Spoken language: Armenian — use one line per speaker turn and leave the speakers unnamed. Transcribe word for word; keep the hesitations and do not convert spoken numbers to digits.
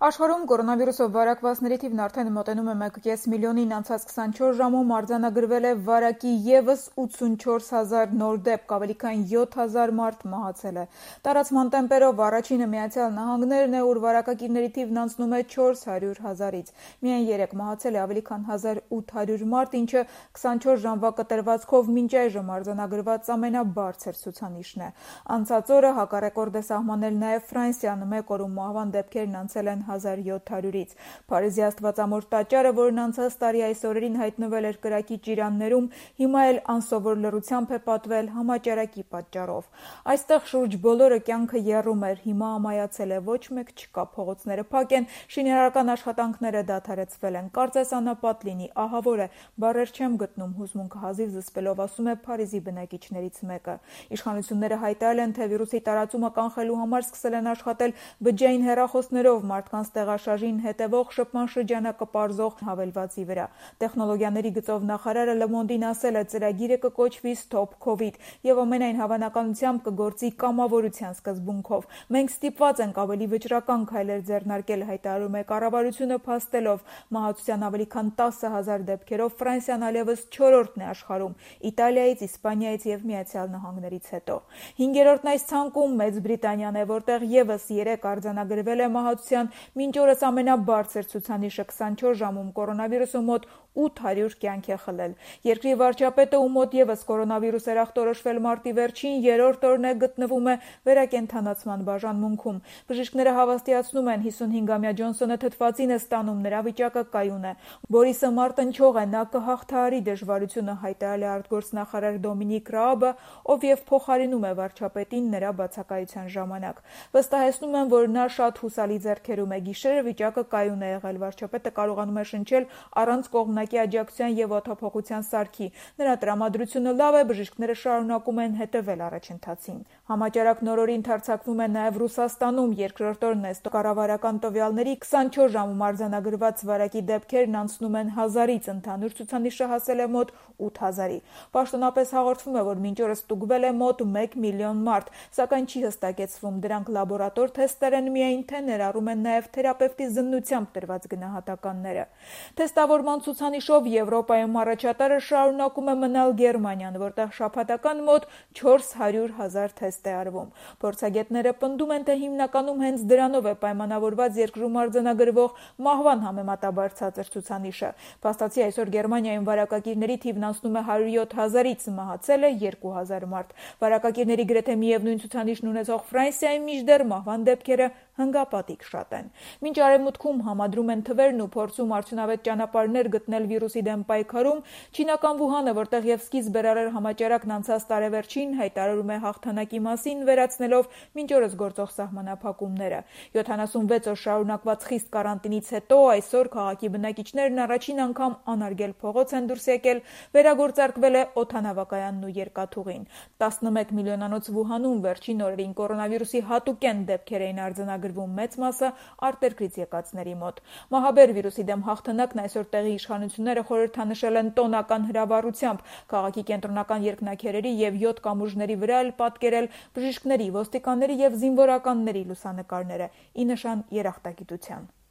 Աշխարհում կորոնավիրուսով վարակվածների թիվն արդեն մոտենում է մեկ կես միլիոնին, անցած քսանչորս ժամում արձանագրվել է վարակի ևս ութսունչորս հազար նոր դեպք, ավելի քան յոթ հազար մարդ մահացել է։ Տարածման տեմպերով առաջինը Միացյալ Նահանգներն է, ուր վարակակիրների թիվն անցնում է չորս հարյուր հազարից։ Միայն երեկ մահացել է ավելի քան հազար ութ հարյուր մարդ, ինչը քսանչորս ժամվա կտրվածքով մինչ այժմ արձանագրված ամենաբարձր ցուցանիշն է։ Անցած օրը հակառեկորդ է սահմանել նաև Ֆրանսիան, մեկ օրում մահվան դեպքերն անցել են հազար յոթ հարյուրից։ Փարիզի Աստվածամոր տաճարը, որն անցած տարի այս օրերին հայտնվել էր կրակի ճիրաններում, հիմա էլ անսովոր լռությամբ է պատվել համաճարակի պատճառով։ Այստեղ շուրջ բոլորը կյանքը եռում էր, հիմա ամայացել է, ոչ մեկ չկա, փողոցները փակ են, շինարարական աշխատանքները դադարեցվել են։ Կարծես անապատ լինի, ահավոր է, բառեր չեմ գտնում, հուզմունքը հազիվ զսպելով ասում է Փարիզի բնակիչներից մեկը։ Իշխանությունները հայտարարել են, թե վիրուսի տարածումը կանխելու համար սկսել են աշխատել բջջային հեռախոսներով մարդկանց տեղաշարժին հետևող շփման շրջանակը պարզող հավելվածի վրա։ Տեխնոլոգիաների գծով նախարարը Le Monde-ին ասել է, ծրագիրը կկոչվի Stop COVID եւ ամենայն հավանականությամբ կգործի կամավորության սկզբունքով։ Մենք ստիպված ենք ավելի վճռական քայլեր ձեռնարկել, հայտարարում է կառավարությունը, փաստելով մահացության ավելի քան տասը հազար դեպքերով Ֆրանսիան այլևս չորրորդն է աշխարհում, Իտալիայից, Իսպանիայից եւ Միացյալ Նահանգներից հետո։ Հինգերորդն այս ցանկում Մեծ Բրիտանիան է, որտեղ եւս երեք արձանագրվել է մահացության մինչ օրս ամենաբարձր ցուցանիշը քսանչորս ժամում կորոնավիրուսը մոտ ութ հարյուր կյանք է խլել։ Երկրի վարչապետը, ում մոտ եւս կորոնավիրուս էր ախտորոշվել մարտի վերջին երրորդ օրն է, գտնվում է վերակենդանացման բաժանմունքում։ Բժիշկները հավաստիացնում են, հիսունհինգամյա Ջոնսոնը թթվածին է ստանում, նրա վիճակը կայուն է։ Բորիսը մարտնչող է, նա կհաղթահարի դժվարությունը, հայտարարել է արտգործնախարար Դոմինիկ Ռաաբը, ով եւ փոխարինում է վարչապետին նրա բացակայության ժամանակ։ Վստահեցնում են, որ նա շատ հուսալի ձեռքերում է, գիշերը վիճակը կայուն է եղել, վարչապետը կարողանում է շնչել առանց կողմնակի աջակցության եւ օդափոխության սարքի։ Նրա տրամադրությունը լավ է, բժիշկները շարունակում են հետևել առաջընթացին։ Համաճարակ նորորի ընդարձակվում է նաեւ Ռուսաստանում, երկրորդ օրն է կառավարական տվյալների քսանչորս ժամում արձանագրված վարակի դեպքերն անցնում են հազարից, ընդհանուր ցուցանիշը հասել է մոտ ութ հազարի։ Պաշտոնապես հաղորդվում է, որ մինչ օրս ստուգվել է մոտ մեկ միլիոն մարդ, սակայն չի հստակեցվում, դրանք լաբորատոր թեստեր են միայն, թե ներառում են նաև թերապևտի զննությամբ տրված գնահատականները։ Թեստավորման ցուցանիշով Եվրոպայում առաջատարը շարունակում է մնալ Գերմանիան, որտեղ շաբաթական մոտ չորս հարյուր հազար թեստ է արվում։ Փորձագետները պնդում են, թե հիմնականում հենց դրանով է պայմանավորված երկրում արձանագրվող մահվան համեմատաբար ցածր ցուցանիշը։ Փաստացի այսօր Գերմանիայում վարակակիրների թիվն անցնում է հարյուր յոթ հազարից, մահացել է երկու հազար մարդ։ Վարակակիրների գրեթե միևնույն ցուցանիշն ունեցող Ֆրանսիայում մինչդեռ մահվան դեպքերը հնգապատիկ շատ են։ Մինչ արևմուտքում համադրում են թվերն ու փորձում արդյունավետ ճանապարհներ գտնել վիրուսի դեմ պայքարում, չինական Վուհանը, որտեղ եւ սկիզբ բերարար համաճարակն անցած տարեվերջին հայտարարում է հաղթանակի մասին, վերացնելով մինչ օրս գործող սահմանափակումները։ յոթանասունվեց օր շարունակված խիստ կարանտինից հետո այսօր քաղաքի բնակիչներն առաջին անգամ անարգել փողոց են դուրս եկել, վերագործարկվել է օդանավակայանն ու երկաթուղին։ տասնմեկ միլիոնանոց Վուհանում վերջին օրերին կորոնավիրուսի հատուկեն դեպքեր էին արձանագրվում, մեծ մասը արտերկրից եկածների մոտ։ Մահաբեր վիրուսի դեմ հաղթանակն այսօր տեղի իշխանությունները խորհրդանշել են տոնական հրավառությամբ, քաղաքի կենտրոնական երկնաքերերի եւ յոթ կամուրջների վրա էլ պատկերել բժիշկների, ոստիկանների եւ զինվորականների լուսանկարները՝ ի նշան երախտագիտության։